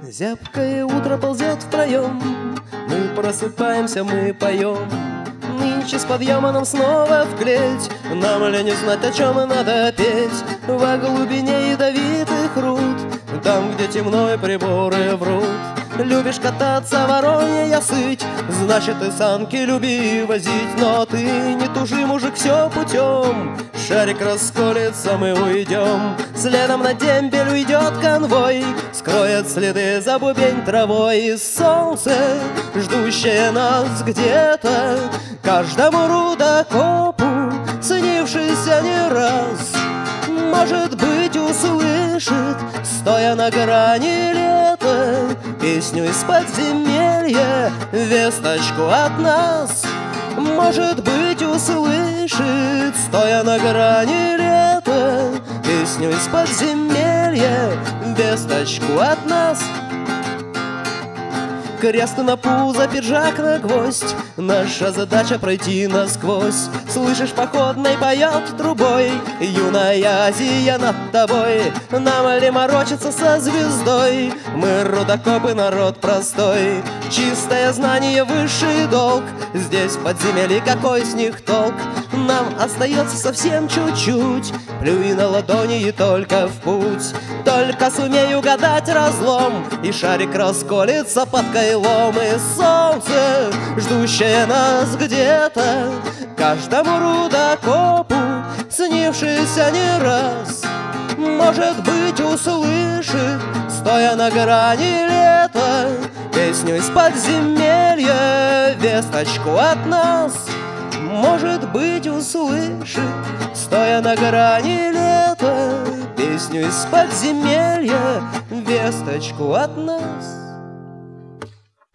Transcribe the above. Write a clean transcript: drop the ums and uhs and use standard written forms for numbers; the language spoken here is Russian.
Зябкое утро ползет в проем, мы просыпаемся, мы поем. Нынче с подъема нам снова в клеть, нам ли не знать, о чем надо петь. Во глубине ядовитых руд, там, где темно и приборы врут. Любишь кататься, воронья сыть, значит и санки люби возить. Но ты не тужи, мужик, все путем. Шарик расколется, мы уйдем. Следом на дембель уйдет конвой, скроет следы за бубень травой. И солнце, ждущее нас где-то, каждому рудокопу, снившийся не раз, может быть, услышит, стоя на грани лета, песню из подземелья, весточку от нас. Может быть, услышит, стоя на грани лета, песню из подземелья, весточку от нас. Крест на пузо, пиджак на гвоздь, наша задача пройти насквозь. Слышишь, походной поет трубой, юная Азия над тобой. Нам ли морочиться со звездой, мы рудокопы, народ простой. Чистое знание, высший долг, здесь в подземелье какой с них толк? Нам остается совсем чуть-чуть, плюй на ладони и только в путь. Только сумей угадать разлом, и шарик расколется под кайлом. И солнце, ждущее нас где-то, каждому рудокопу, снившийся не раз, может быть, услышит, стоя на грани лета, песню из подземелья, весточку от нас. Может быть, услышит, стоя на грани лета, песню из подземелья, весточку от нас.